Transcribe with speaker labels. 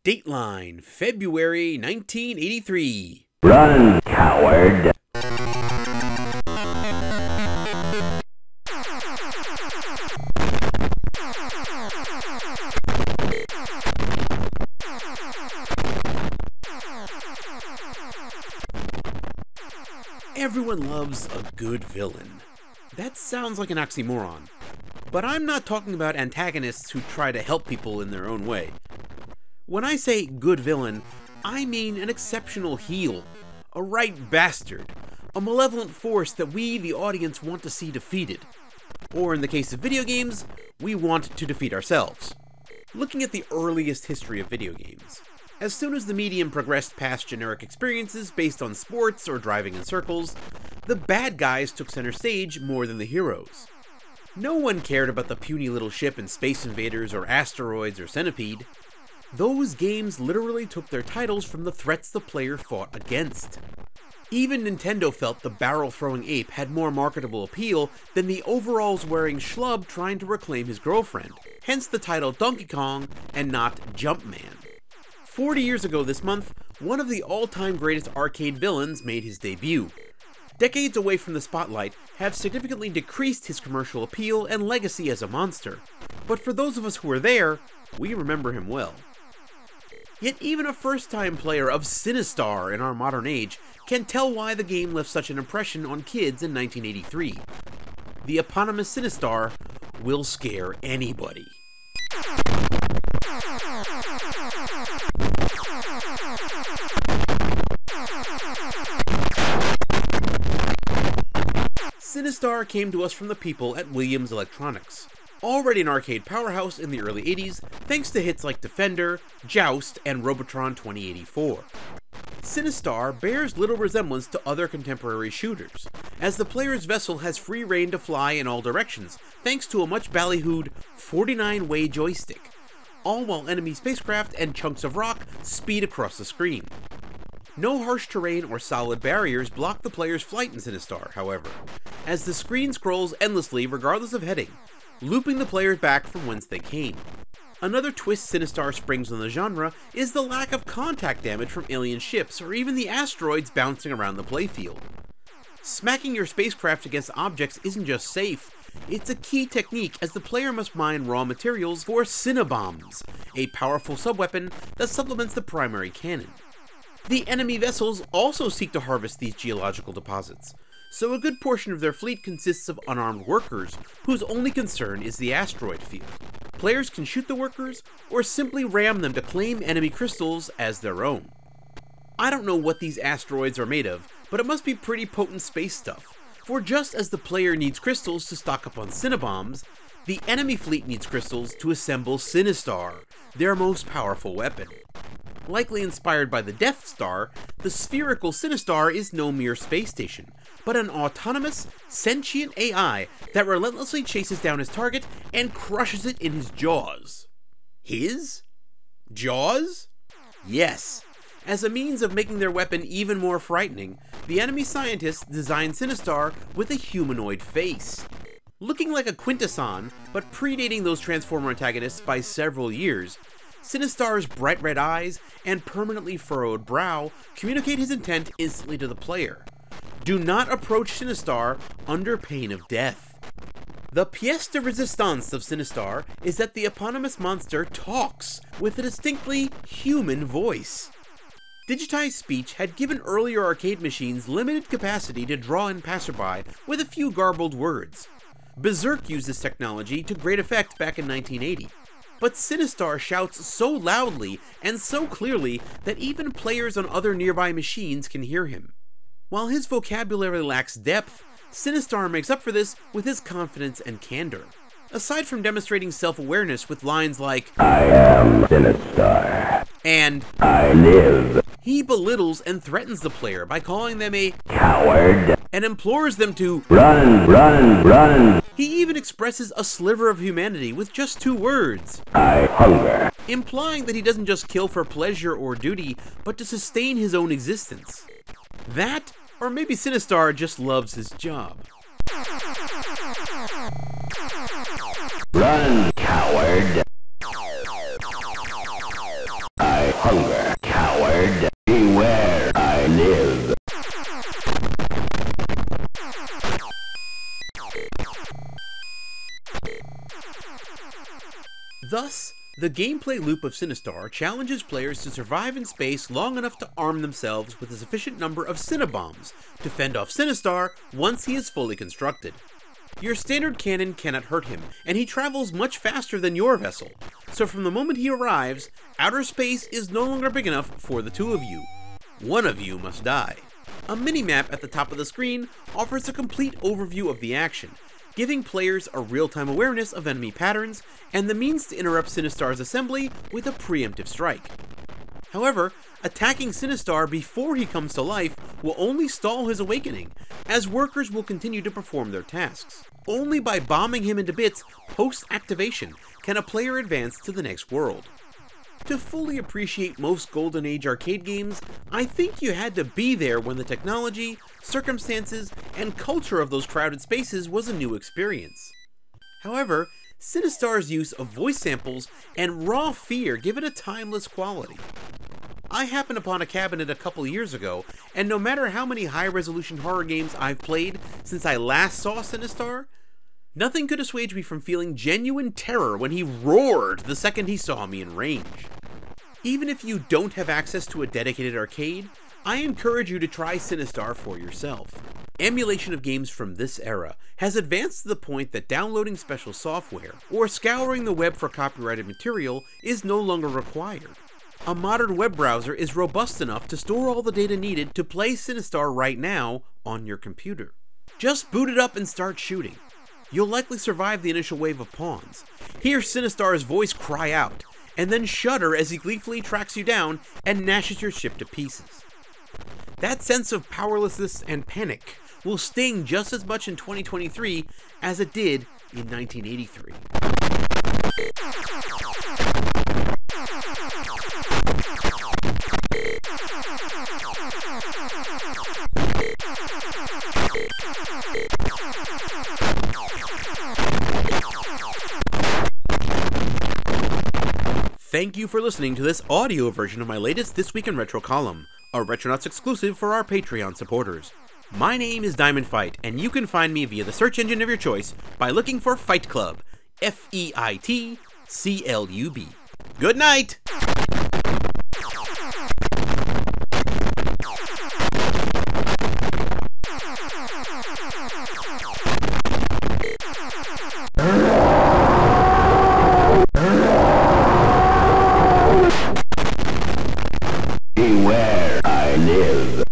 Speaker 1: Dateline, February 1983.
Speaker 2: Run, coward.
Speaker 1: Everyone loves a good villain. That sounds like an oxymoron. But I'm not talking about antagonists who try to help people in their own way. When I say good villain, I mean an exceptional heel, a right bastard, a malevolent force that we, the audience, want to see defeated. Or in the case of video games, we want to defeat ourselves. Looking at the earliest history of video games, as soon as the medium progressed past generic experiences based on sports or driving in circles, the bad guys took center stage more than the heroes. No one cared about the puny little ship in Space Invaders or Asteroids or Centipede. Those games literally took their titles from the threats the player fought against. Even Nintendo felt the barrel-throwing ape had more marketable appeal than the overalls-wearing schlub trying to reclaim his girlfriend, hence the title Donkey Kong and not Jumpman. 40 years ago this month, one of the all-time greatest arcade villains made his debut. Decades away from the spotlight have significantly decreased his commercial appeal and legacy as a monster, but for those of us who were there, we remember him well. Yet even a first-time player of Sinistar in our modern age can tell why the game left such an impression on kids in 1983. The eponymous Sinistar will scare anybody. Sinistar came to us from the people at Williams Electronics. Already an arcade powerhouse in the early 80s, thanks to hits like Defender, Joust, and Robotron 2084. Sinistar bears little resemblance to other contemporary shooters, as the player's vessel has free reign to fly in all directions, thanks to a much ballyhooed 49-way joystick, all while enemy spacecraft and chunks of rock speed across the screen. No harsh terrain or solid barriers block the player's flight in Sinistar, however, as the screen scrolls endlessly regardless of heading, looping the players back from whence they came. Another twist Sinistar springs on the genre is the lack of contact damage from alien ships or even the asteroids bouncing around the playfield. Smacking your spacecraft against objects isn't just safe, it's a key technique as the player must mine raw materials for Sinobombs, a powerful subweapon that supplements the primary cannon. The enemy vessels also seek to harvest these geological deposits, so a good portion of their fleet consists of unarmed workers whose only concern is the asteroid field. Players can shoot the workers or simply ram them to claim enemy crystals as their own. I don't know what these asteroids are made of, but it must be pretty potent space stuff, for just as the player needs crystals to stock up on Sinobombs, the enemy fleet needs crystals to assemble Sinistar, their most powerful weapon. Likely inspired by the Death Star, the spherical Sinistar is no mere space station, but an autonomous, sentient AI that relentlessly chases down his target and crushes it in his jaws. His? Jaws? Yes. As a means of making their weapon even more frightening, the enemy scientists designed Sinistar with a humanoid face. Looking like a Quintesson, but predating those Transformer antagonists by several years, Sinistar's bright red eyes and permanently furrowed brow communicate his intent instantly to the player. Do not approach Sinistar under pain of death. The pièce de résistance of Sinistar is that the eponymous monster talks with a distinctly human voice. Digitized speech had given earlier arcade machines limited capacity to draw in passerby with a few garbled words. Berserk used this technology to great effect back in 1980. But Sinistar shouts so loudly and so clearly that even players on other nearby machines can hear him. While his vocabulary lacks depth, Sinistar makes up for this with his confidence and candor. Aside from demonstrating self-awareness with lines like,
Speaker 2: I am Sinistar.
Speaker 1: And
Speaker 2: I live.
Speaker 1: He belittles and threatens the player by calling them a
Speaker 2: Coward.
Speaker 1: And implores them to
Speaker 2: Run, run, run.
Speaker 1: He even expresses a sliver of humanity with just 2 words.
Speaker 2: I hunger.
Speaker 1: Implying that he doesn't just kill for pleasure or duty, but to sustain his own existence. That, or maybe Sinistar just loves his job.
Speaker 2: Run, coward. I Hunger. Coward. Beware. I live.
Speaker 1: Thus, the gameplay loop of Sinistar challenges players to survive in space long enough to arm themselves with a sufficient number of Sinibombs to fend off Sinistar once he is fully constructed. Your standard cannon cannot hurt him, and he travels much faster than your vessel, so from the moment he arrives, outer space is no longer big enough for the two of you. One of you must die. A minimap at the top of the screen offers a complete overview of the action, giving players a real-time awareness of enemy patterns and the means to interrupt Sinistar's assembly with a preemptive strike. However, attacking Sinistar before he comes to life will only stall his awakening, as workers will continue to perform their tasks. Only by bombing him into bits post-activation can a player advance to the next world. To fully appreciate most Golden Age arcade games, I think you had to be there when the technology, circumstances, and culture of those crowded spaces was a new experience. However, Sinistar's use of voice samples and raw fear give it a timeless quality. I happened upon a cabinet a couple years ago, and no matter how many high-resolution horror games I've played since I last saw Sinistar, nothing could assuage me from feeling genuine terror when he roared the second he saw me in range. Even if you don't have access to a dedicated arcade, I encourage you to try Sinistar for yourself. Emulation of games from this era has advanced to the point that downloading special software or scouring the web for copyrighted material is no longer required. A modern web browser is robust enough to store all the data needed to play Sinistar right now on your computer. Just boot it up and start shooting. You'll likely survive the initial wave of pawns, hear Sinistar's voice cry out, and then shudder as he gleefully tracks you down and gnashes your ship to pieces. That sense of powerlessness and panic will sting just as much in 2023 as it did in 1983. Thank you for listening to this audio version of my latest This Week in Retro column, a Retronauts exclusive for our Patreon supporters. My name is Diamond Fight, and you can find me via the search engine of your choice by looking for Fight Club, FEITCLUB. Good night!
Speaker 2: Beware.